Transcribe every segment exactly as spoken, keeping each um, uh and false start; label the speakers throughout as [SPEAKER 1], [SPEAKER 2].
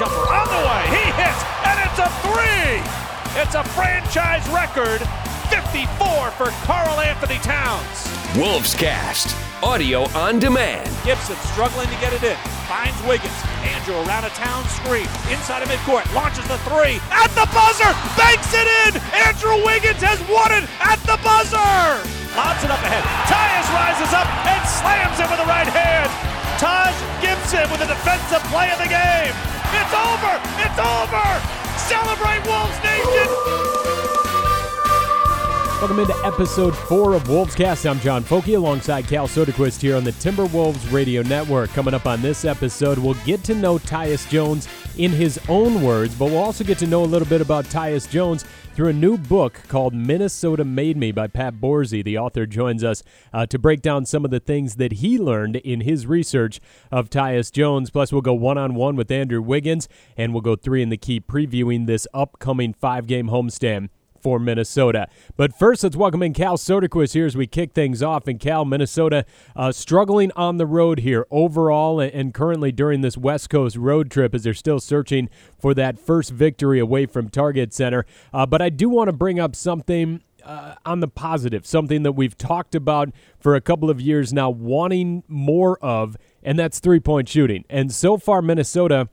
[SPEAKER 1] jumper on the way. He hits, and it's a three. It's a franchise record, fifty-four for Karl Anthony Towns.
[SPEAKER 2] Wolves Cast, audio on demand.
[SPEAKER 1] Gibson struggling to get it in. Finds Wiggins. Andrew around a Towns screen. Inside of midcourt. Launches the three. At the buzzer. Banks it in. Andrew Wiggins has won it at the buzzer. Lobs it up ahead. Tyus rises up and slams it with the right hand. Taj Gibson with the defensive play of the game. It's over. It's over. Celebrate Wolves Nation.
[SPEAKER 3] Welcome into episode four of Wolves Cast. I'm John Foky alongside Cal Soderquist here on the Timberwolves Radio Network. Coming up on this episode, we'll get to know Tyus Jones in his own words, but we'll also get to know a little bit about Tyus Jones through a new book called Minnesota Made Me by Pat Borzi. The author joins us uh, to break down some of the things that he learned in his research of Tyus Jones. Plus, we'll go one-on-one with Andrew Wiggins, and we'll go three in the key previewing this upcoming five-game homestand for Minnesota. But first, let's welcome in Cal Soderquist here as we kick things off. And Cal, Minnesota uh, struggling on the road here overall and currently during this West Coast road trip as they're still searching for that first victory away from Target Center. Uh, but I do want to bring up something uh, on the positive, something that we've talked about for a couple of years now, wanting more of, and that's three-point shooting. And so far, Minnesota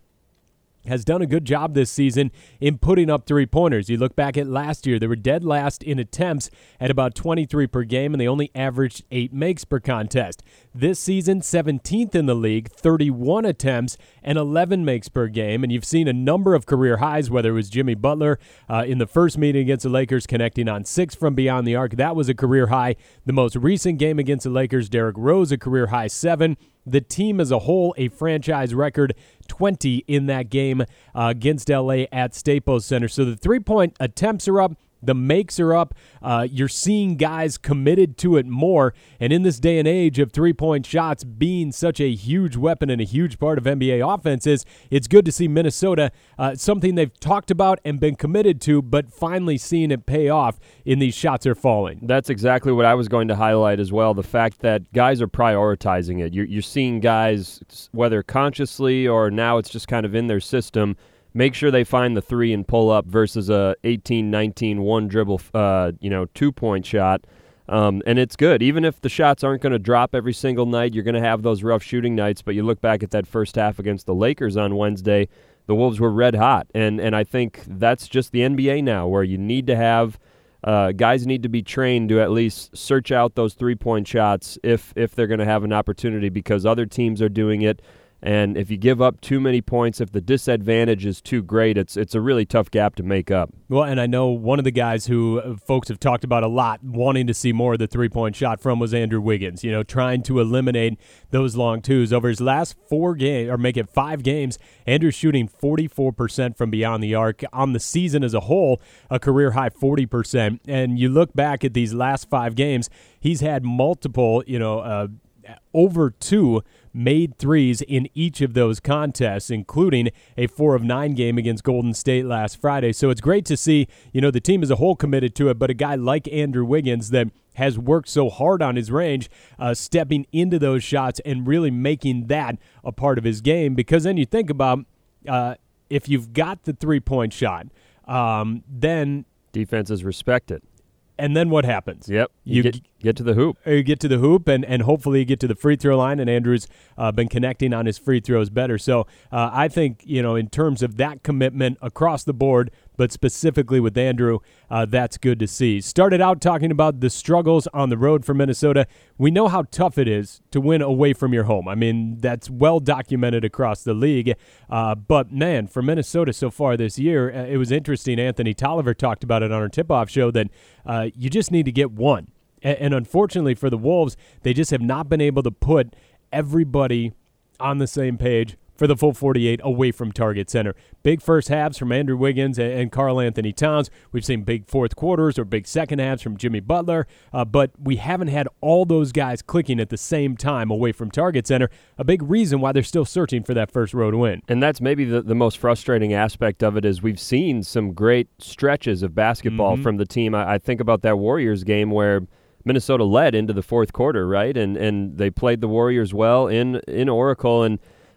[SPEAKER 3] has done a good job this season in putting up three-pointers. You look back at last year, they were dead last in attempts at about twenty-three per game, and they only averaged eight makes per contest. This season, seventeenth in the league, thirty-one attempts and eleven makes per game, and you've seen a number of career highs, whether it was Jimmy Butler uh, in the first meeting against the Lakers connecting on six from beyond the arc. That was a career high. The most recent game against the Lakers, Derrick Rose, a career high seven. The team as a whole, a franchise record twenty in that game uh, against L A at Staples Center. So the three-point attempts are up. The makes are up. Uh, you're seeing guys committed to it more. And in this day and age of three-point shots being such a huge weapon and a huge part of N B A offenses, it's good to see Minnesota, uh, something they've talked about and been committed to, but finally seeing it pay off in these shots are falling.
[SPEAKER 4] That's exactly what I was going to highlight as well, the fact that guys are prioritizing it. You're, you're seeing guys, whether consciously or now it's just kind of in their system, make sure they find the three and pull up versus a eighteen nineteen one dribble, uh, you know, two-point shot. Um, and it's good. Even if the shots aren't going to drop every single night, you're going to have those rough shooting nights. But you look back at that first half against the Lakers on Wednesday, the Wolves were red hot. And, and I think that's just the N B A now, where you need to have uh, guys need to be trained to at least search out those three-point shots if, if they're going to have an opportunity, because other teams are doing it. And if you give up too many points, if the disadvantage is too great, it's it's a really tough gap to make up.
[SPEAKER 3] Well, and I know one of the guys who uh, folks have talked about a lot, wanting to see more of the three-point shot from, was Andrew Wiggins, you know, trying to eliminate those long twos. Over his last four games, or make it five games, Andrew's shooting forty-four percent from beyond the arc. On the season as a whole, a career-high forty percent. And you look back at these last five games, he's had multiple, you know, uh, over two made threes in each of those contests, including a four of nine game against Golden State last Friday. So it's great to see, you know, the team as a whole committed to it, but a guy like Andrew Wiggins that has worked so hard on his range, uh, stepping into those shots and really making that a part of his game. Because then you think about uh, if you've got the three-point shot, um, then
[SPEAKER 4] defenses respect it.
[SPEAKER 3] And then what happens?
[SPEAKER 4] Yep. You, you get, get to the hoop.
[SPEAKER 3] You get to the hoop, and, and hopefully you get to the free throw line, and Andrew's uh, been connecting on his free throws better. So uh, I think, you know, in terms of that commitment across the board, but specifically with Andrew, uh, that's good to see. Started out talking about the struggles on the road for Minnesota. We know how tough it is to win away from your home. I mean, that's well documented across the league. Uh, but, man, for Minnesota so far this year, uh, it was interesting. Anthony Tolliver talked about it on our tip-off show that uh, you just need to get one. And, and unfortunately for the Wolves, they just have not been able to put everybody on the same page for the full forty-eight away from Target Center. Big first halves from Andrew Wiggins and, and Karl Anthony Towns. We've seen big fourth quarters or big second halves from Jimmy Butler, uh, but we haven't had all those guys clicking at the same time away from Target Center. A big reason why they're still searching for that first road win.
[SPEAKER 4] And that's maybe the, the most frustrating aspect of it is we've seen some great stretches of basketball mm-hmm. from the team. I, I think about that Warriors game where Minnesota led into the fourth quarter, right? And and they played the Warriors well in, in Oracle, and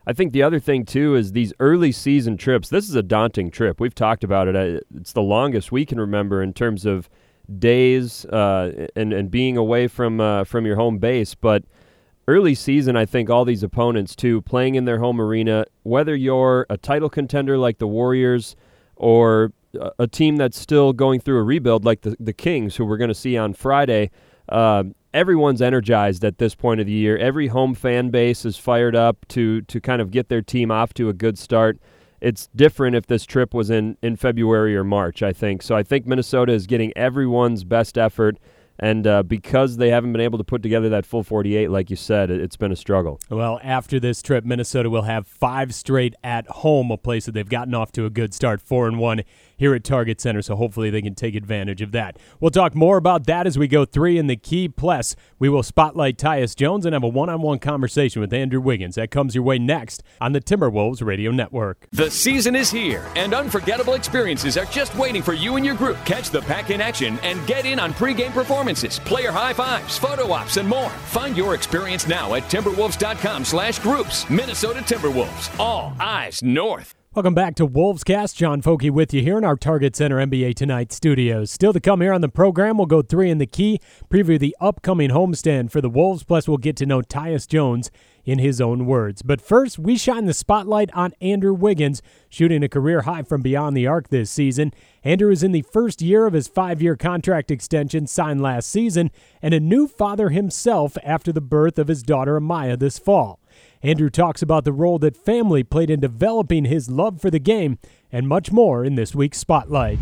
[SPEAKER 4] I think the other thing, too, is these early season trips. This is a daunting trip. We've talked about it. It's the longest we can remember in terms of days uh, and, and being away from uh, from your home base. But early season, I think all these opponents, too, playing in their home arena, whether you're a title contender like the Warriors or a team that's still going through a rebuild like the, the Kings, who we're going to see on Friday, uh, everyone's energized at this point of the year. Every home fan base is fired up to to kind of get their team off to a good start. It's different if this trip was in, in February or March, I think. So I think Minnesota is getting everyone's best effort. And uh, because they haven't been able to put together that full forty-eight, like you said, it, it's been a struggle.
[SPEAKER 3] Well, after this trip, Minnesota will have five straight at home, a place that they've gotten off to a good start, four and one here at Target Center, so hopefully they can take advantage of that. We'll talk more about that as we go three in the key. Plus, we will spotlight Tyus Jones and have a one-on-one conversation with Andrew Wiggins. That comes your way next on the Timberwolves Radio Network.
[SPEAKER 2] The season is here, and unforgettable experiences are just waiting for you and your group. Catch the pack in action and get in on pregame performances, player high fives, photo ops, and more. Find your experience now at timberwolves.com slash groups. Minnesota Timberwolves, all eyes north.
[SPEAKER 3] Welcome back to Wolvescast. John Foky with you here in our Target Center N B A Tonight studios. Still to come here on the program, we'll go three in the key, preview the upcoming homestand for the Wolves, plus we'll get to know Tyus Jones in his own words. But first, we shine the spotlight on Andrew Wiggins, shooting a career high from beyond the arc this season. Andrew is in the first year of his five-year contract extension signed last season, and a new father himself after the birth of his daughter Amaya this fall. Andrew talks about the role that family played in developing his love for the game and much more in this week's Spotlight.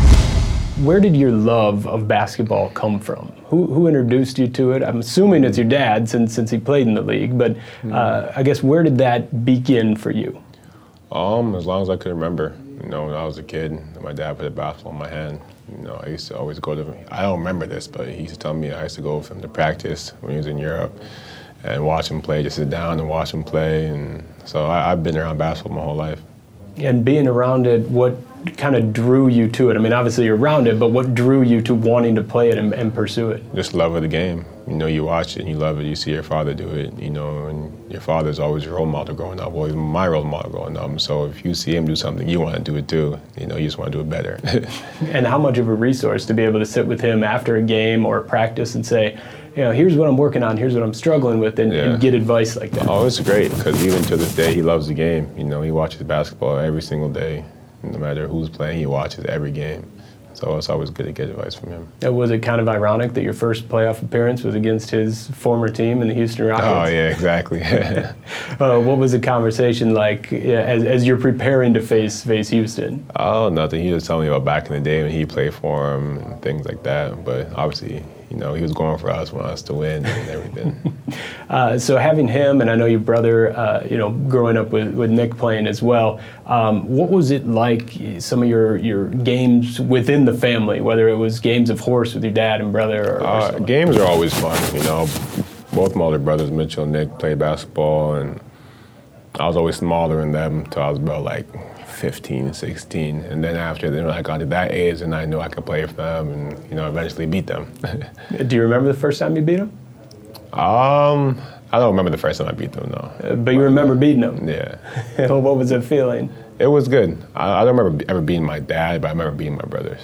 [SPEAKER 5] Where did your love of basketball come from? Who who introduced you to it? I'm assuming it's your dad since since he played in the league, but uh, I guess where did that begin for you?
[SPEAKER 6] Um, as long as I could remember. You know, when I was a kid, my dad put a basketball in my hand. You know, I used to always go to, I don't remember this, but he used to tell me I used to go with him to practice when he was in Europe and watch him play, just sit down and watch him play. And so I, I've been around basketball my whole life.
[SPEAKER 5] And being around it, what kind of drew you to it? I mean, obviously you're around it, but what drew you to wanting to play it and, and pursue it?
[SPEAKER 6] Just love of the game. You know, you watch it and you love it. You see your father do it, you know, and your father's always your role model growing up, always my role model growing up. So if you see him do something, you want to do it too. You know, you just want to do it better.
[SPEAKER 5] And how much of a resource to be able to sit with him after a game or practice and say, you know, here's what I'm working on, here's what I'm struggling with, and, yeah. and get advice like that.
[SPEAKER 6] Oh, it's great, because even to this day, he loves the game. You know, he watches basketball every single day. No matter who's playing, he watches every game. So it's always good to get advice from him.
[SPEAKER 5] And was it kind of ironic that your first playoff appearance was against his former team in the Houston Rockets?
[SPEAKER 6] Oh, yeah, exactly.
[SPEAKER 5] uh, what was the conversation like yeah, as, as you're preparing to face face Houston?
[SPEAKER 6] Oh, nothing. He was telling me about back in the day when he played for him and things like that. But obviously, you know, he was going for us, wanting us to win and everything.
[SPEAKER 5] uh, so having him, and I know your brother, uh, you know, growing up with, with Nick playing as well, um, what was it like, some of your, your games within the family, whether it was games of horse with your dad and brother? Or,
[SPEAKER 6] uh,
[SPEAKER 5] or
[SPEAKER 6] games are always fun, you know. Both my older brothers, Mitchell and Nick, played basketball, and I was always smaller than them until I was about like fifteen, sixteen, and then after then I got to that age and I knew I could play for them and, you know, eventually beat them.
[SPEAKER 5] Do you remember the first time you beat them?
[SPEAKER 6] Um, I don't remember the first time I beat them, no.
[SPEAKER 5] Uh, but you remember beating them?
[SPEAKER 6] Yeah.
[SPEAKER 5] What was it feeling?
[SPEAKER 6] It was good. I, I don't remember ever beating my dad, but I remember beating my brothers.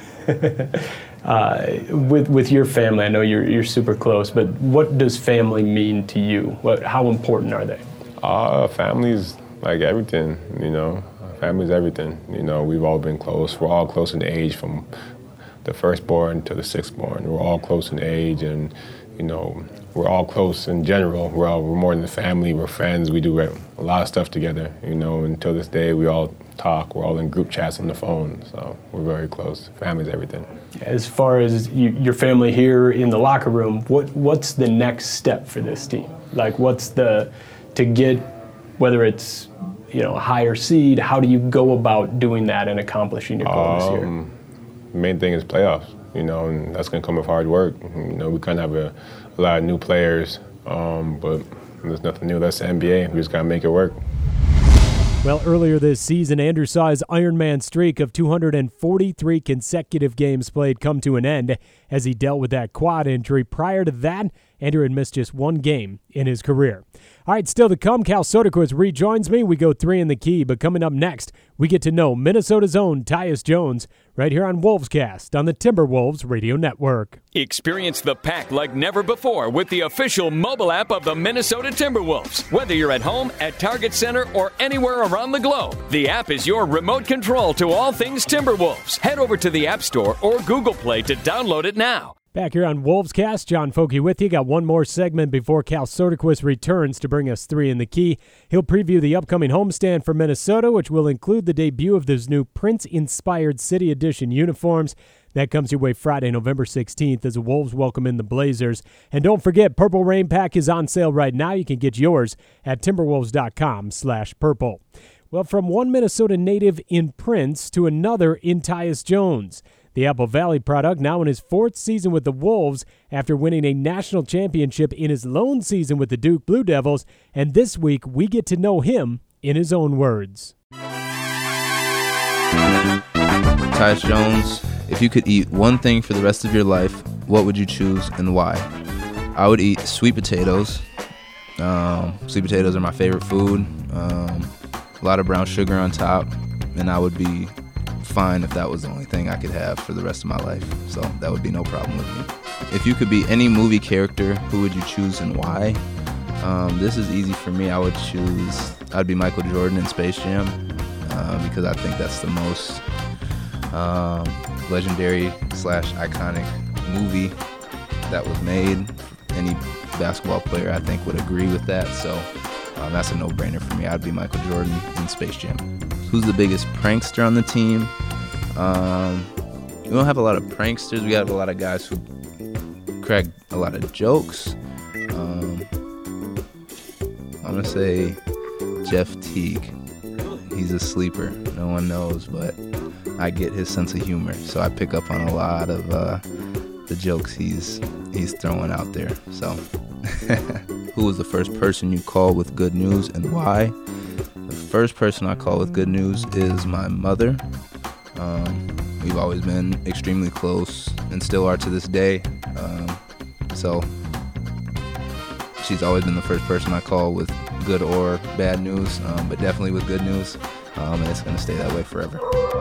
[SPEAKER 5] uh, with with your family, I know you're you're super close, but what does family mean to you? What, how important are they?
[SPEAKER 6] Uh, family's like everything, you know. Family's everything. You know, we've all been close. We're all close in age, from the firstborn to the sixthborn. We're all close in age, and, you know, we're all close in general. We're all we're more than a family. We're friends. We do a lot of stuff together. You know, until this day, we all talk. We're all in group chats on the phone, so we're very close. Family's everything.
[SPEAKER 5] As far as you, your family here in the locker room, what what's the next step for this team? Like, what's the to get, whether it's, you know, a higher seed, how do you go about doing that and accomplishing your goal this year?
[SPEAKER 6] Um, the main thing is playoffs, you know, and that's going to come with hard work. You know, we kind of have a, a lot of new players, um, but there's nothing new. That's the N B A. We just got to make it work.
[SPEAKER 3] Well, earlier this season, Andrew saw his Ironman streak of two hundred forty-three consecutive games played come to an end as he dealt with that quad injury. Prior to that, Andrew had missed just one game in his career. All right, still to come, Cal Soderquist rejoins me. We go three in the key, but coming up next, we get to know Minnesota's own Tyus Jones right here on Wolvescast on the Timberwolves Radio Network.
[SPEAKER 2] Experience the Pack like never before with the official mobile app of the Minnesota Timberwolves. Whether you're at home, at Target Center, or anywhere around the globe, the app is your remote control to all things Timberwolves. Head over to the App Store or Google Play to download it now.
[SPEAKER 3] Back here on Wolvescast, John Foky with you. Got one more segment before Cal Soderquist returns to bring us three in the key. He'll preview the upcoming homestand for Minnesota, which will include the debut of those new Prince-inspired City Edition uniforms. That comes your way Friday, November sixteenth, as the Wolves welcome in the Blazers. And don't forget, Purple Rain Pack is on sale right now. You can get yours at timberwolves.com slash purple. Well, from one Minnesota native in Prince to another in Tyus Jones. The Apple Valley product now in his fourth season with the Wolves after winning a national championship in his lone season with the Duke Blue Devils. And this week, we get to know him in his own words.
[SPEAKER 7] Tyus Jones, if you could eat one thing for the rest of your life, what would you choose and why? I would eat sweet potatoes. Um, sweet potatoes are my favorite food. Um, a lot of brown sugar on top, and I would be fine if that was the only thing I could have for the rest of my life. So that would be no problem with me. If you could be any movie character, who would you choose and why? Um, this is easy for me. I would choose, I'd be Michael Jordan in Space Jam uh, because I think that's the most um, legendary slash iconic movie that was made. Any basketball player, I think, would agree with that. So um, that's a no-brainer for me. I'd be Michael Jordan in Space Jam. Who's the biggest prankster on the team? Um, we don't have a lot of pranksters. We have a lot of guys who crack a lot of jokes. Um, I'm going to say Jeff Teague. He's a sleeper. No one knows, but I get his sense of humor. So I pick up on a lot of uh, the jokes he's he's throwing out there. So who was the first person you called with good news and why? The first person I call with good news is my mother. Um, we've always been extremely close and still are to this day. Um, so she's always been the first person I call with good or bad news, um, but definitely with good news. Um, and it's going to stay that way forever.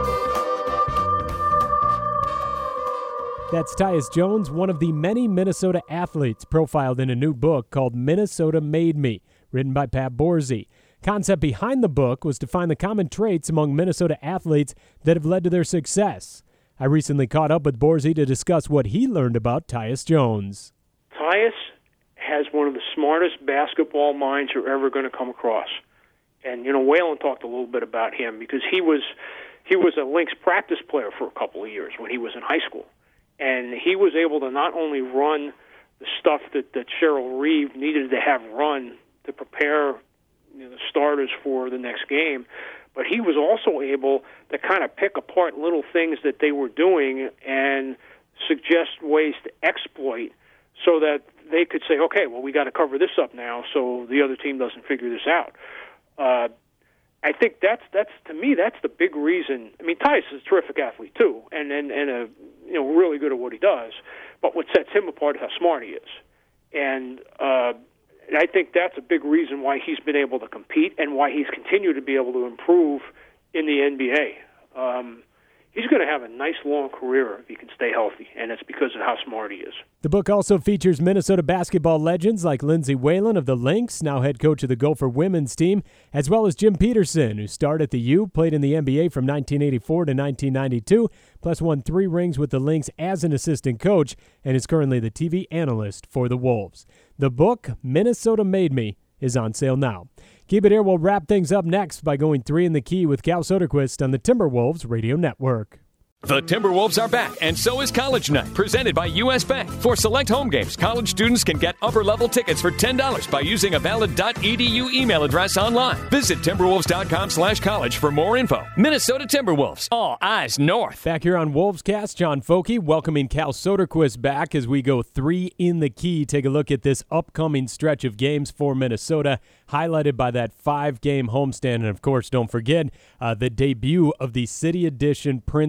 [SPEAKER 3] That's Tyus Jones, one of the many Minnesota athletes profiled in a new book called Minnesota Made Me, written by Pat Borzi. Concept behind the book was to find the common traits among Minnesota athletes that have led to their success. I recently caught up with Borzi to discuss what he learned about Tyus Jones.
[SPEAKER 8] Tyus has one of the smartest basketball minds you're ever going to come across. And, you know, Waylon talked a little bit about him because he was he was a Lynx practice player for a couple of years when he was in high school. And he was able to not only run the stuff that, that Cheryl Reeve needed to have run to prepare you know, the starters for the next game, but he was also able to kind of pick apart little things that they were doing and suggest ways to exploit so that they could say, okay, well, we got to cover this up now so the other team doesn't figure this out. Uh, I think that's that's to me that's the big reason. I mean, Tyus is a terrific athlete too, and and and a you know really good at what he does. But what sets him apart is how smart he is, and uh, and I think that's a big reason why he's been able to compete and why he's continued to be able to improve in the N B A. Um, he's going to have a nice long career if he can stay healthy, and it's because of how smart he is.
[SPEAKER 3] The book also features Minnesota basketball legends like Lindsey Whalen of the Lynx, now head coach of the Gopher women's team, as well as Jim Peterson, who starred at the U, played in the N B A from nineteen eighty-four to nineteen ninety-two, plus won three rings with the Lynx as an assistant coach, and is currently the T V analyst for the Wolves. The book, Minnesota Made Me, is on sale now. Keep it here. We'll wrap things up next by going three in the key with Cal Soderquist on the Timberwolves Radio Network.
[SPEAKER 2] The Timberwolves are back, and so is College Night, presented by U S Bank. For select home games, college students can get upper-level tickets for ten dollars by using a valid .edu email address online. Visit timberwolves.com slash college for more info. Minnesota Timberwolves, all eyes north.
[SPEAKER 3] Back here on Wolvescast, John Foky welcoming Cal Soderquist back as we go three in the key. Take a look at this upcoming stretch of games for Minnesota, highlighted by that five-game homestand. And, of course, don't forget uh, the debut of the City Edition Prince-themed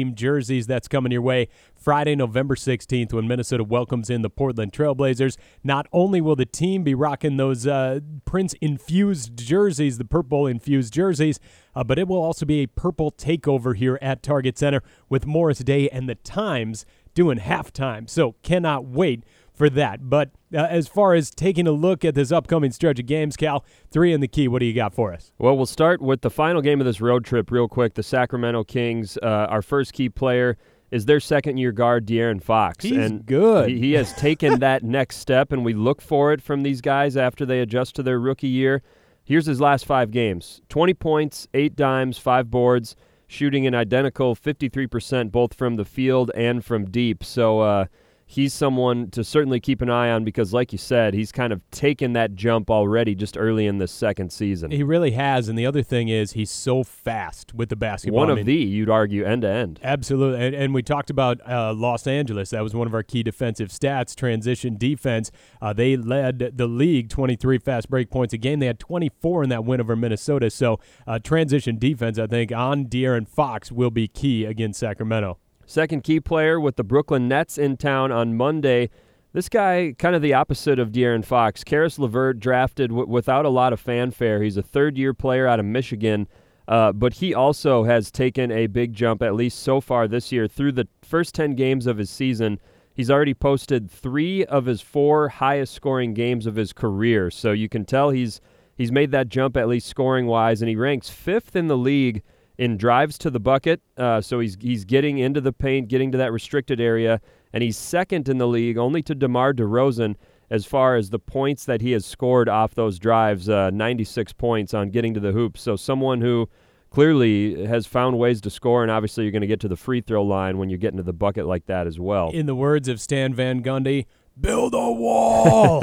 [SPEAKER 3] team jerseys. That's coming your way Friday, November sixteenth, when Minnesota welcomes in the Portland Trailblazers. Not only will the team be rocking those uh, Prince-infused jerseys, the purple-infused jerseys, uh, but it will also be a purple takeover here at Target Center with Morris Day and the Times doing halftime. So cannot wait for that. But uh, as far as taking a look at this upcoming stretch of games, Cal, three in the key, what do you got for us?
[SPEAKER 4] Well, we'll start with the final game of this road trip real quick. The Sacramento Kings, uh, our first key player is their second-year guard, De'Aaron Fox.
[SPEAKER 3] He's
[SPEAKER 4] and
[SPEAKER 3] good.
[SPEAKER 4] He, he has taken that next step, and we look for it from these guys after they adjust to their rookie year. Here's his last five games. twenty points, eight dimes, five boards, shooting an identical fifty-three percent both from the field and from deep. So uh, he's someone to certainly keep an eye on because, like you said, he's kind of taken that jump already just early in this second season.
[SPEAKER 3] He really has, and the other thing is he's so fast with the basketball.
[SPEAKER 4] One
[SPEAKER 3] I
[SPEAKER 4] of
[SPEAKER 3] mean,
[SPEAKER 4] the, you'd argue, end-to-end.
[SPEAKER 3] Absolutely, and, and we talked about uh, Los Angeles. That was one of our key defensive stats, transition defense. Uh, they led the league twenty-three fast break points a game. They had twenty-four in that win over Minnesota. So uh, transition defense, I think, on De'Aaron Fox will be key against Sacramento.
[SPEAKER 4] Second key player with the Brooklyn Nets in town on Monday. This guy, kind of the opposite of De'Aaron Fox. Karis LeVert drafted w- without a lot of fanfare. He's a third-year player out of Michigan, uh, but he also has taken a big jump, at least so far this year. Through the first ten games of his season, he's already posted three of his four highest-scoring games of his career. So you can tell he's he's made that jump, at least scoring-wise, and he ranks fifth in the league in drives to the bucket, uh, so he's he's getting into the paint, getting to that restricted area, and he's second in the league, only to DeMar DeRozan, as far as the points that he has scored off those drives, uh, ninety-six points on getting to the hoop. So someone who clearly has found ways to score, and obviously you're going to get to the free throw line when you're getting to the bucket like that as well.
[SPEAKER 3] In the words of Stan Van Gundy, build a wall!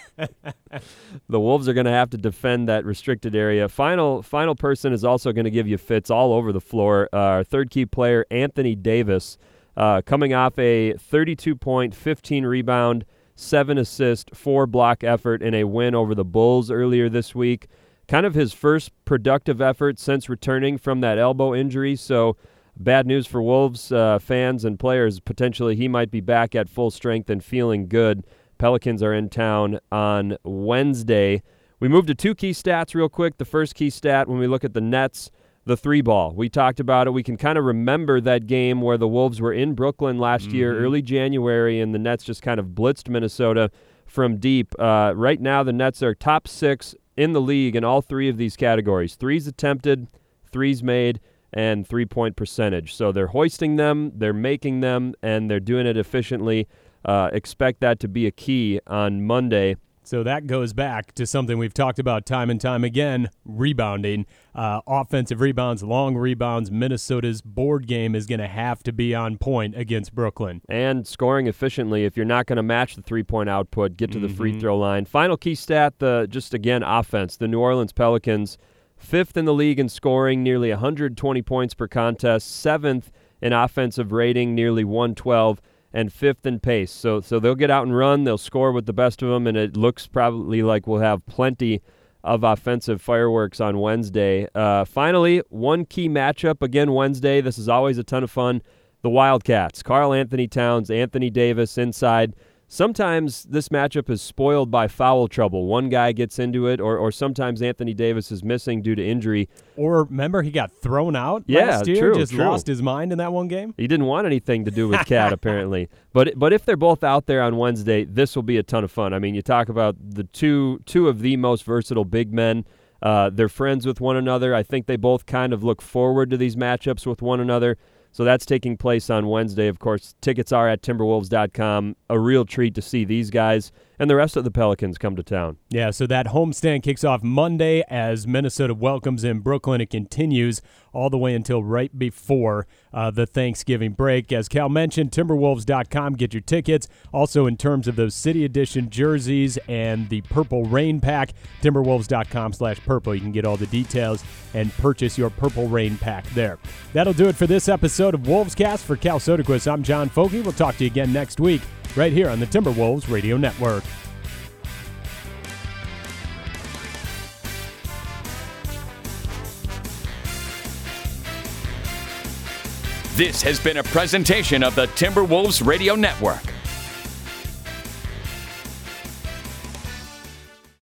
[SPEAKER 4] The Wolves are going to have to defend that restricted area. Final final person is also going to give you fits all over the floor. Uh, our third key player, Anthony Davis, uh, coming off a thirty-two point, fifteen rebound, seven assist, four block effort in a win over the Bulls earlier this week. Kind of his first productive effort since returning from that elbow injury. So bad news for Wolves uh, fans and players. Potentially he might be back at full strength and feeling good. Pelicans are in town on Wednesday. We move to two key stats real quick. The first key stat, when we look at the Nets, the three ball. We talked about it. We can kind of remember that game where the Wolves were in Brooklyn last mm-hmm. year, early January, and the Nets just kind of blitzed Minnesota from deep. Uh, right now, the Nets are top six in the league in all three of these categories. Threes attempted, threes made, and three-point percentage. So they're hoisting them, they're making them, and they're doing it efficiently. Uh, expect that to be a key on Monday.
[SPEAKER 3] So that goes back to something we've talked about time and time again, rebounding. Uh, offensive rebounds, long rebounds. Minnesota's board game is going to have to be on point against Brooklyn.
[SPEAKER 4] And scoring efficiently. If you're not going to match the three-point output, get to mm-hmm. the free throw line. Final key stat, the just again, offense. The New Orleans Pelicans, fifth in the league in scoring, nearly one hundred twenty points per contest, seventh in offensive rating, nearly one twelve. And fifth in pace. So so they'll get out and run. They'll score with the best of them, and it looks probably like we'll have plenty of offensive fireworks on Wednesday. Uh, finally, one key matchup again Wednesday. This is always a ton of fun. The Wildcats. Karl Anthony Towns, Anthony Davis inside. Sometimes this matchup is spoiled by foul trouble. One guy gets into it, or or sometimes Anthony Davis is missing due to injury.
[SPEAKER 3] Or remember he got thrown out
[SPEAKER 4] yeah,
[SPEAKER 3] last year?
[SPEAKER 4] True,
[SPEAKER 3] just
[SPEAKER 4] true.
[SPEAKER 3] lost his mind in that one game?
[SPEAKER 4] He didn't want anything to do with Cat, apparently. But but if they're both out there on Wednesday, this will be a ton of fun. I mean, you talk about the two two of the most versatile big men. Uh, they're friends with one another. I think they both kind of look forward to these matchups with one another. So that's taking place on Wednesday. Of course, tickets are at timberwolves dot com. A real treat to see these guys and the rest of the Pelicans come to town.
[SPEAKER 3] Yeah, so that homestand kicks off Monday as Minnesota welcomes in Brooklyn. It continues all the way until right before uh, the Thanksgiving break. As Cal mentioned, timberwolves dot com. Get your tickets. Also, in terms of those City Edition jerseys and the Purple Rain Pack, timberwolves dot com slash purple. You can get all the details and purchase your Purple Rain Pack there. That'll do it for this episode of Wolvescast. For Cal Soderquist, I'm John Foky. We'll talk to you again next week right here on the Timberwolves Radio Network.
[SPEAKER 2] This has been a presentation of the Timberwolves Radio Network.